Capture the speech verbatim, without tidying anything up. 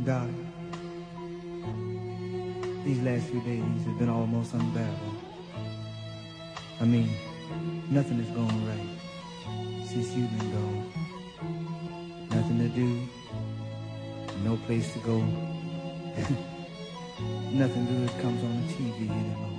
darling, these last few days have been almost unbearable. I mean, nothing is going right since you've been gone. Nothing to do, no place to go. Nothing good comes on the T V anymore.